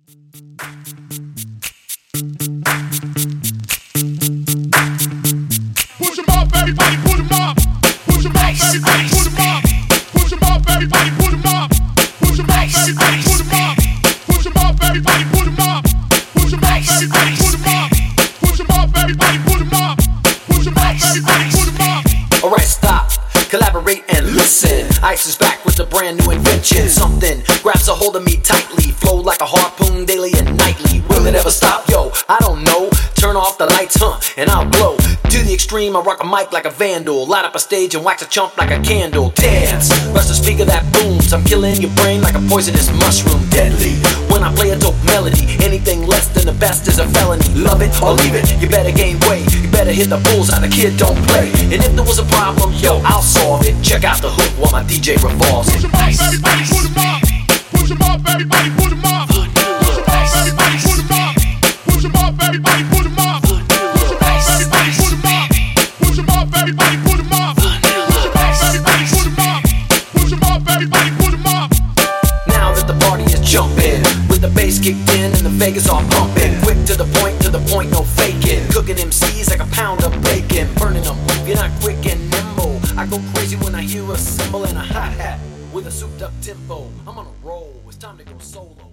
Push 'em up, everybody, put 'em up. Push 'em up, everybody, put 'em up. Push 'em up, everybody, put 'em up. Push 'em up, everybody, put 'em up. Push 'em up, everybody, put 'em up. Push 'em up, everybody, put 'em up. Push 'em up, everybody, put 'em up. Push 'em up, everybody, put 'em up. Alright, stop, collaborate and listen. Ice is back with a brand new invention. Something grabs a hold of me tightly, flow like a harpoon daily and nightly. Will it ever stop? Yo, I don't know. Turn off the lights, and I'll blow. To the extreme, I rock a mic like a vandal. Light up a stage and wax a chump like a candle. Dance, rush the speaker that booms. I'm killing your brain like a poisonous mushroom. Deadly, when I play a dope melody. Anything less than the best is a felony. Love it or leave it, you better gain weight. You better hit the bullseye, the kid don't play. And if there was a problem, yo, I'll solve it. Check out the hook while my DJ revolves it. Push 'em up, everybody, put 'em up. Push 'em up, everybody, put 'em up. Push 'em up, everybody, put 'em up. Push 'em up, everybody, put 'em up. Push 'em up, everybody, put 'em up. Push 'em up, everybody, put 'em up. Push 'em up, everybody, put 'em up. Push 'em up, everybody, put 'em up. Now that the party is jumping, with the bass kicked in and the Vegas all pumping. Quick to the point, no faking. Cooking MCs like a pound of bacon. Burning them, you're not quick and nimble. I go crazy when I hear a cymbal and a hi-hat with a souped up tempo. I'm on a roll, it's time to go solo.